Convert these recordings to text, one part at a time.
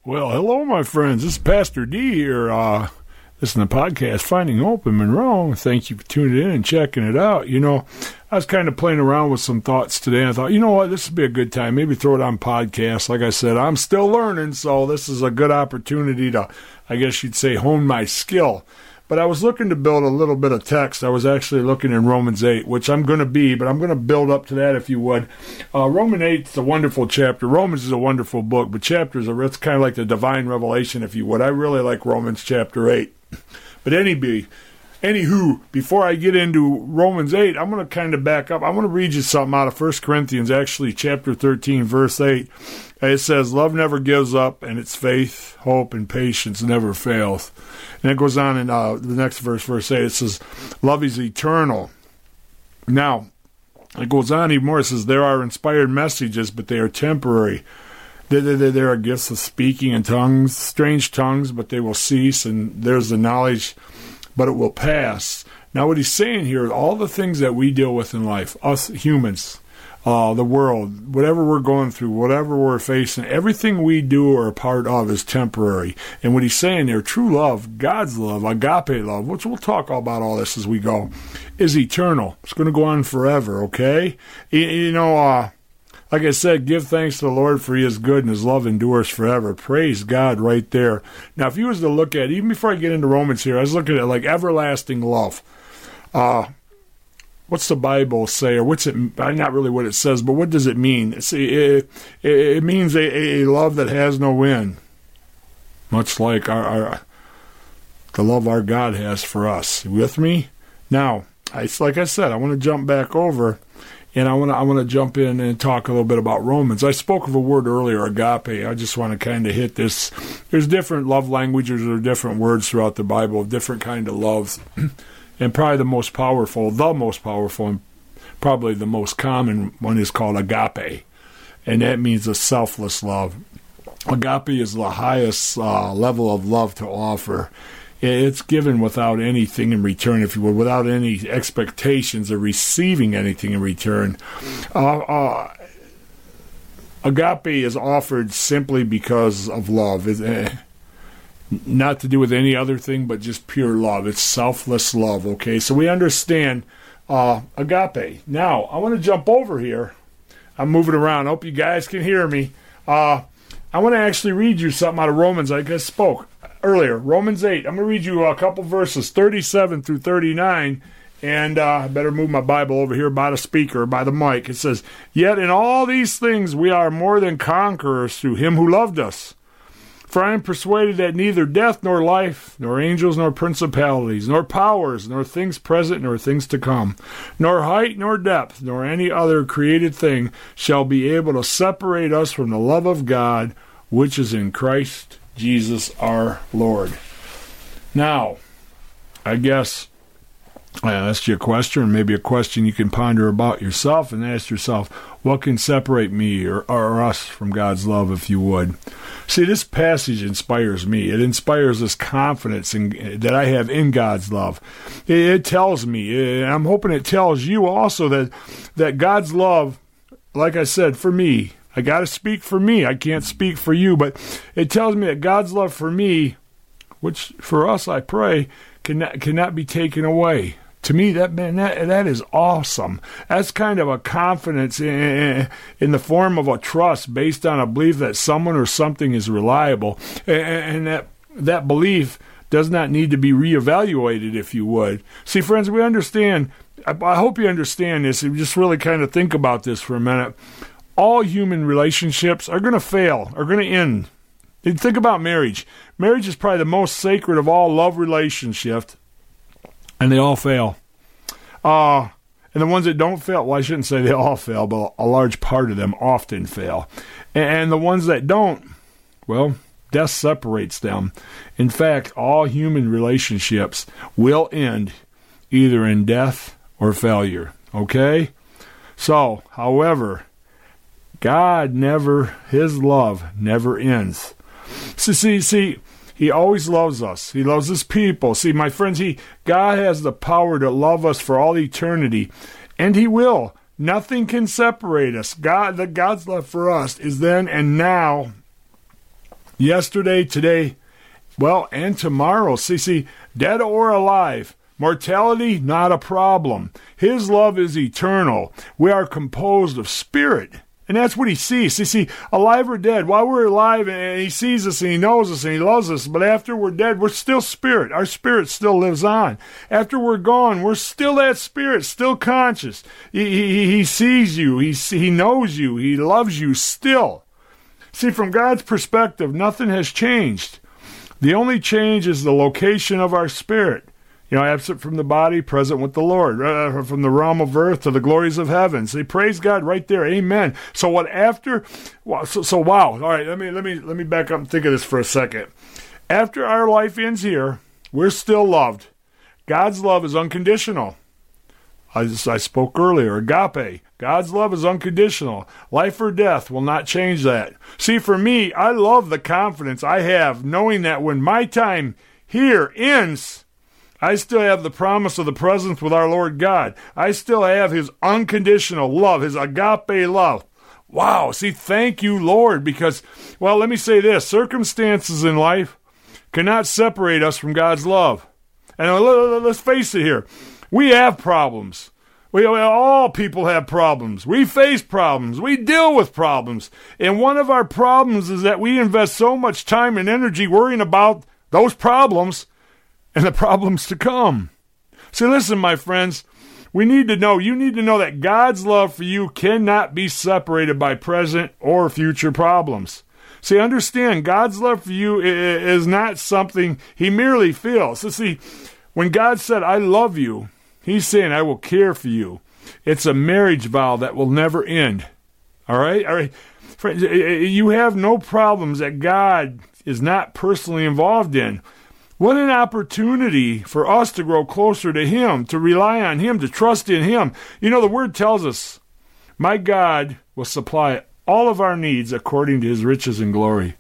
Well, hello, my friends. This is Pastor D here. Listen to the podcast, Finding Hope in Monroe. Thank you for tuning in and checking it out. You know, I was kind of playing around with some thoughts today. And I thought, you know what, this would be a good time. Maybe throw it on podcast. Like I said, I'm still learning, so this is a good opportunity to, I guess you'd say, hone my skill. But I was looking to build a little bit of text. I was actually looking in Romans 8, which I'm going to be, but I'm going to build up to that if you would. Romans 8 is a wonderful chapter. Romans is a wonderful book, but chapters are, it's kind of like the divine revelation, if you would. I really like Romans chapter 8. But anywho, before I get into Romans 8, I'm going to kind of back up. I want to read you something out of 1 Corinthians, actually, chapter 13, verse 8. It says, love never gives up, and its faith, hope, and patience never fails. And it goes on in the next verse, verse 8. It says, love is eternal. Now, it goes on even more. It says, there are inspired messages, but they are temporary. There are gifts of speaking in tongues, strange tongues, but they will cease. And there's the knowledge, but it will pass. Now, what he's saying here, all the things that we deal with in life, us humans, the world, whatever we're going through, whatever we're facing, everything we do or are part of is temporary. And what he's saying there, true love, God's love, agape love, which we'll talk about all this as we go, is eternal. It's going to go on forever, okay? You know, like I said, give thanks to the Lord for he is good and his love endures forever. Praise God right there. Now, if you was to look at, even before I get into Romans here, I was looking at like everlasting love. What's the Bible say, or what's it? Not really what it says, but what does it mean? It means a love that has no end, much like the love our God has for us. You with me? Now, like I said, I want to jump back over, and I want to jump in and talk a little bit about Romans. I spoke of a word earlier, agape. I just want to kind of hit this. There's different love languages or different words throughout the Bible of different kind of loves. And probably the most powerful, and probably the most common one is called agape. And that means a selfless love. Agape is the highest level of love to offer. It's given without anything in return, if you will, without any expectations of receiving anything in return. Agape is offered simply because of love. Not to do with any other thing, but just pure love. It's selfless love, okay? So we understand agape. Now, I want to jump over here. I'm moving around. I hope you guys can hear me. I want to actually read you something out of Romans. Like I spoke earlier, Romans 8. I'm going to read you a couple verses, 37 through 39. And I better move my Bible over here by the speaker, by the mic. It says, yet in all these things we are more than conquerors through him who loved us. For I am persuaded that neither death nor life, nor angels nor principalities, nor powers, nor things present nor things to come, nor height nor depth, nor any other created thing shall be able to separate us from the love of God, which is in Christ Jesus our Lord. Now, I guess I asked you a question, maybe a question you can ponder about yourself and ask yourself, what can separate me or us from God's love, if you would? See, this passage inspires me. It inspires this confidence that I have in God's love. It tells me, and I'm hoping it tells you also that God's love, like I said, for me, I got to speak for me. I can't speak for you, but it tells me that God's love for me, which for us, I pray, cannot be taken away. To me, that is awesome. That's kind of a confidence in the form of a trust based on a belief that someone or something is reliable, and that belief does not need to be reevaluated, if you would. See, friends, we understand. I hope you understand this. And just really kind of think about this for a minute. All human relationships are going to fail, are going to end. And think about marriage. Marriage is probably the most sacred of all love relationships. And they all fail. And the ones that don't fail, well, I shouldn't say they all fail, but a large part of them often fail. And the ones that don't, well, death separates them. In fact, all human relationships will end either in death or failure. Okay? So, however, his love never ends. See, he always loves us. He loves his people. See, my friends, God has the power to love us for all eternity, and he will. Nothing can separate us. God's love for us is then and now yesterday, today, well, and tomorrow. See, dead or alive, mortality, not a problem. His love is eternal. We are composed of spirit. And that's what he sees. See, alive or dead, while we're alive, and he sees us and he knows us and he loves us, but after we're dead, we're still spirit. Our spirit still lives on. After we're gone, we're still that spirit, still conscious. He sees you. He knows you. He loves you still. See, from God's perspective, nothing has changed. The only change is the location of our spirit. Absent from the body, present with the Lord, from the realm of earth to the glories of heaven. See, praise God right there. Amen. So what after? So wow. All right, let me back up and think of this for a second. After our life ends here, we're still loved. God's love is unconditional. I spoke earlier, agape. God's love is unconditional. Life or death will not change that. See, for me, I love the confidence I have knowing that when my time here ends, I still have the promise of the presence with our Lord God. I still have his unconditional love, his agape love. Wow, see, thank you, Lord, because, well, let me say this. Circumstances in life cannot separate us from God's love. And let's face it here. We have problems. All people have problems. We face problems. We deal with problems. And one of our problems is that we invest so much time and energy worrying about those problems and the problems to come. See, listen, my friends, you need to know that God's love for you cannot be separated by present or future problems. See, understand, God's love for you is not something he merely feels. So see, when God said, I love you, he's saying, I will care for you. It's a marriage vow that will never end. All right? Friends, you have no problems that God is not personally involved in. What an opportunity for us to grow closer to him, to rely on him, to trust in him. The word tells us, my God will supply all of our needs according to his riches and glory.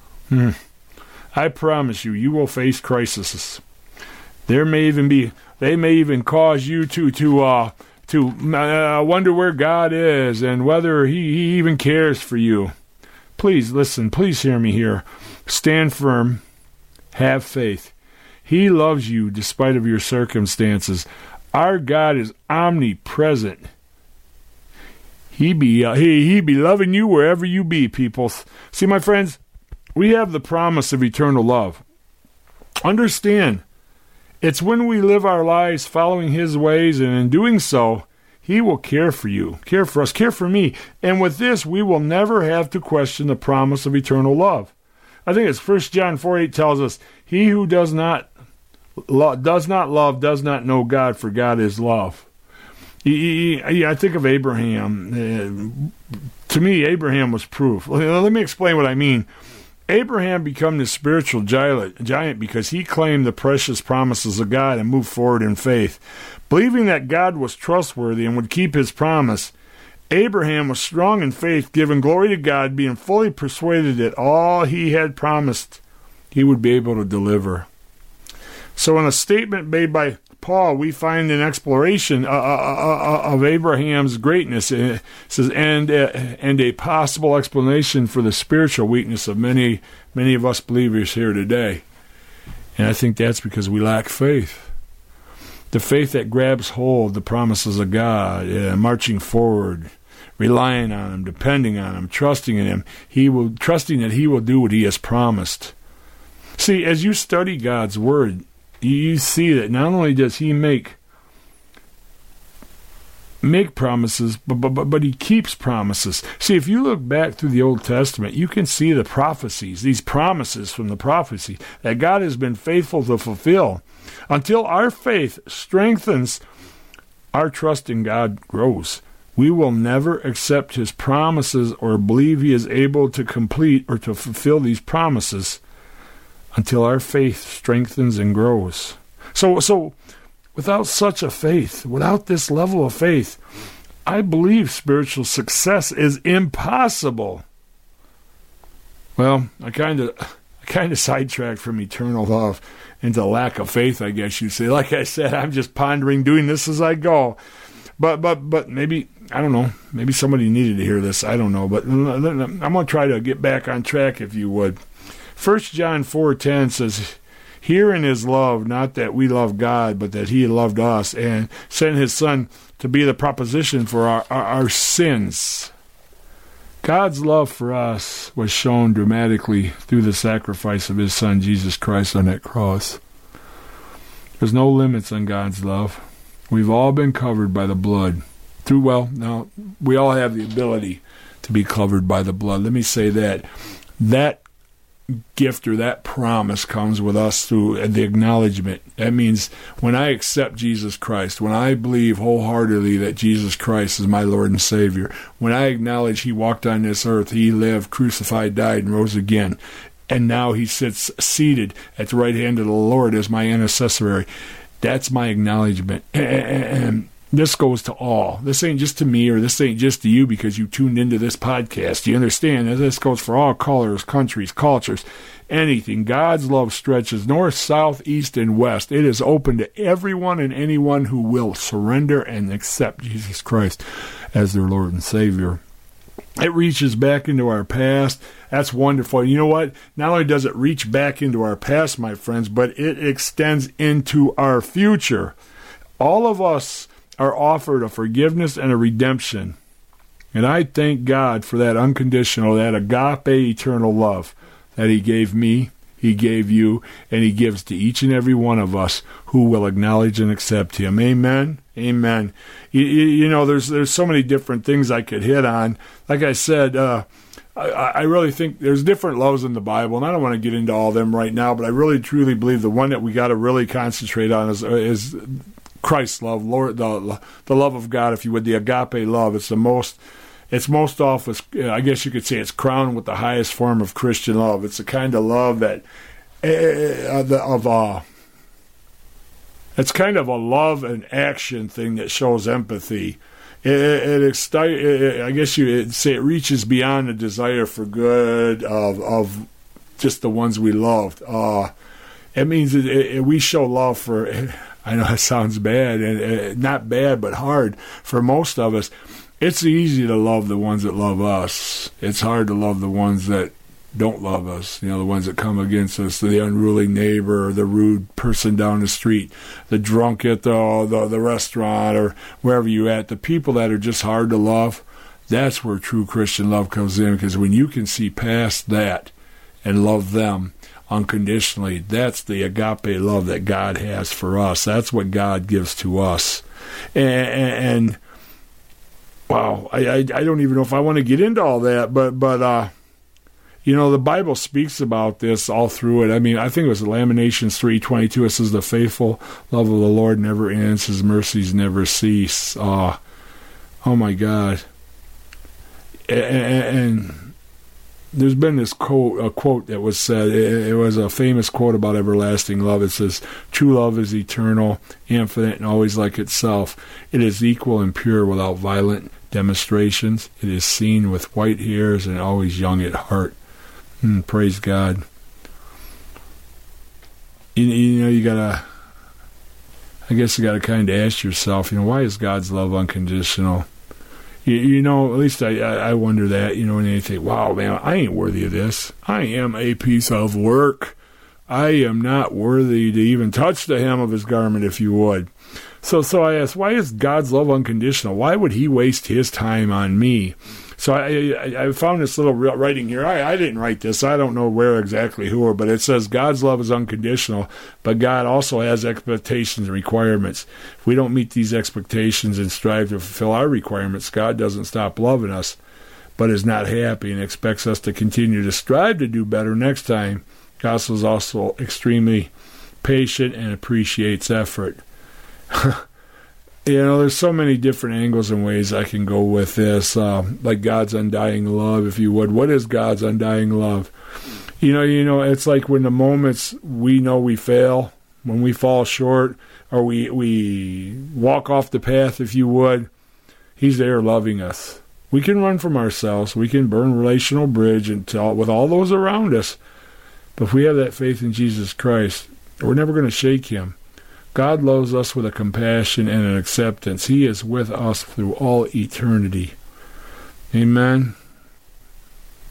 I promise you will face crises. They may even cause you to wonder where God is and whether he even cares for you. Please listen. Please hear me here. Stand firm. Have faith. He loves you despite of your circumstances. Our God is omnipresent. He be loving you wherever you be, people. See, my friends, we have the promise of eternal love. Understand, it's when we live our lives following his ways, and in doing so, he will care for you, care for us, care for me. And with this, we will never have to question the promise of eternal love. I think it's 1 John 4:8 tells us, he who does not love does not know God, for God is love. I think of Abraham. To me, Abraham was proof. Let me explain what I mean. Abraham became the spiritual giant because he claimed the precious promises of God and moved forward in faith. Believing that God was trustworthy and would keep his promise, Abraham was strong in faith, giving glory to God, being fully persuaded that all he had promised he would be able to deliver. So in a statement made by Paul, we find an exploration of Abraham's greatness. It says, and a possible explanation for the spiritual weakness of many of us believers here today. And I think that's because we lack faith. The faith that grabs hold of the promises of God, marching forward, relying on him, depending on him, trusting in him, trusting that he will do what he has promised. See, as you study God's word, you see that not only does he make promises, but he keeps promises. See, if you look back through the Old Testament, you can see the prophecies, these promises from the prophecy that God has been faithful to fulfill. Until our faith strengthens, our trust in God grows. We will never accept his promises or believe he is able to complete or to fulfill these promises until our faith strengthens and grows. So without such a faith, without this level of faith, I believe spiritual success is impossible. Well, I kind of sidetracked from eternal love into lack of faith, I guess you'd say. Like I said, I'm just pondering, doing this as I go. But maybe, I don't know, maybe somebody needed to hear this. I don't know. But I'm going to try to get back on track, if you would. 1 John 4:10 says, "Herein is love, not that we love God, but that he loved us and sent his Son to be the proposition for our sins." God's love for us was shown dramatically through the sacrifice of his Son, Jesus Christ, on that cross. There's no limits on God's love. We've all been covered by the blood. Now, we all have the ability to be covered by the blood. Let me say that. That gift or that promise comes with us through the acknowledgement. That means when I accept Jesus Christ, when I believe wholeheartedly that Jesus Christ is my Lord and Savior, when I acknowledge he walked on this earth, he lived, crucified, died, and rose again, and now he sits seated at the right hand of the Lord as my intercessory, that's my acknowledgement. And this goes to all. This ain't just to me, or this ain't just to you because you tuned into this podcast. You understand that this goes for all colors, countries, cultures, anything. God's love stretches north, south, east, and west. It is open to everyone and anyone who will surrender and accept Jesus Christ as their Lord and Savior. It reaches back into our past. That's wonderful. You know what? Not only does it reach back into our past, my friends, but it extends into our future. All of us are offered a forgiveness and a redemption. And I thank God for that unconditional, that agape eternal love that he gave me, he gave you, and he gives to each and every one of us who will acknowledge and accept him. Amen? Amen. You know, there's so many different things I could hit on. Like I said, I really think there's different loves in the Bible, and I don't want to get into all of them right now, but I really truly believe the one that we got to really concentrate on is Christ's love, Lord, the love of God, if you would, the agape love. It's most often, I guess you could say, it's crowned with the highest form of Christian love. It's the kind of love that it's kind of a love and action thing that shows empathy. I guess you'd say it reaches beyond the desire for good of just the ones we loved. It means we show love for. I know it sounds bad, and not bad, but hard for most of us. It's easy to love the ones that love us. It's hard to love the ones that don't love us. You know, the ones that come against us, the unruly neighbor, the rude person down the street, the drunk at the restaurant, or wherever you at. The people that are just hard to love, that's where true Christian love comes in, because when you can see past that and love them unconditionally, that's the agape love that God has for us. That's what God gives to us. And wow, I don't even know if I want to get into all that, but you know, the Bible speaks about this all through it. I mean, I think it was Lamentations 3:22. It says, "The faithful love of the Lord never ends; his mercies never cease." Oh my God! And there's been this quote that was said. It was a famous quote about everlasting love. It says, "True love is eternal, infinite, and always like itself. It is equal and pure without violent demonstrations. It is seen with white hairs and always young at heart." Praise God. You know, you gotta kind of ask yourself, you know, why is God's love unconditional? You know, at least I wonder that, you know, and you think, wow, man, I ain't worthy of this. I am a piece of work. I am not worthy to even touch the hem of his garment, if you would. So I ask, why is God's love unconditional? Why would he waste his time on me? So I found this little writing here. I didn't write this. I don't know where exactly who, but it says God's love is unconditional, but God also has expectations and requirements. If we don't meet these expectations and strive to fulfill our requirements, God doesn't stop loving us, but is not happy and expects us to continue to strive to do better next time. God is also extremely patient and appreciates effort. You know, there's so many different angles and ways I can go with this, like God's undying love, if you would. What is God's undying love? You know, it's like when the moments we know we fail, when we fall short, or we walk off the path, if you would, he's there loving us. We can run from ourselves. We can burn relational bridge with all those around us. But if we have that faith in Jesus Christ, we're never going to shake him. God loves us with a compassion and an acceptance. He is with us through all eternity. Amen.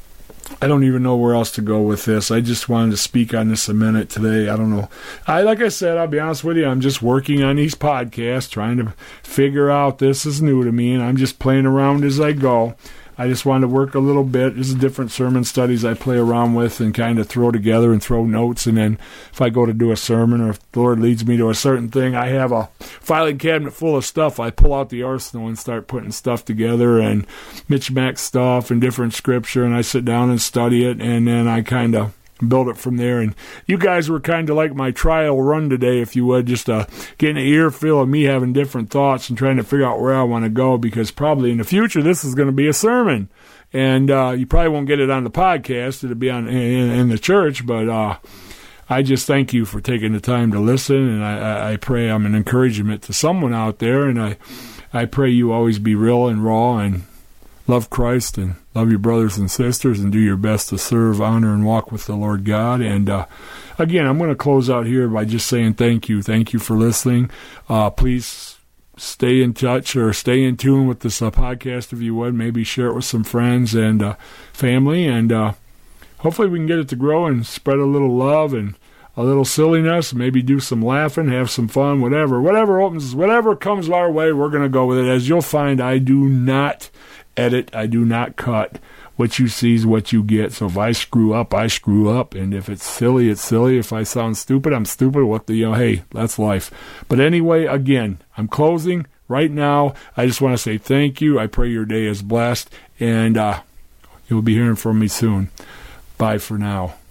I don't even know where else to go with this. I just wanted to speak on this a minute today. I don't know. Like I said, I'll be honest with you, I'm just working on these podcasts, trying to figure out, this is new to me, and I'm just playing around as I go. I just wanted to work a little bit. This is different sermon studies I play around with and kind of throw together and throw notes. And then if I go to do a sermon or if the Lord leads me to a certain thing, I have a filing cabinet full of stuff. I pull out the arsenal and start putting stuff together and Mitch Mack stuff and different scripture. And I sit down and study it. And then I kind of build it from there. And you guys were kind of like my trial run today, if you would, just getting an earful of me having different thoughts and trying to figure out where I want to go, because probably in the future this is going to be a sermon. And you probably won't get it on the podcast. It'll be on in the church. But I just thank you for taking the time to listen. And I pray I'm an encouragement to someone out there. And I pray you always be real and raw and love Christ and love your brothers and sisters and do your best to serve, honor, and walk with the Lord God. And again, I'm going to close out here by just saying thank you. Thank you for listening. Please stay in touch or stay in tune with this podcast if you would. Maybe share it with some friends and family. And hopefully we can get it to grow and spread a little love and a little silliness, maybe do some laughing, have some fun, whatever comes our way, we're going to go with it. As you'll find, I do not edit, I do not cut. What you see is what you get. So if I screw up, I screw up, and if it's silly, it's silly. If I sound stupid, I'm stupid. Hey, that's life. But anyway, again, I'm closing right now. I just want to say thank you. I pray your day is blessed, and you'll be hearing from me soon. Bye for now.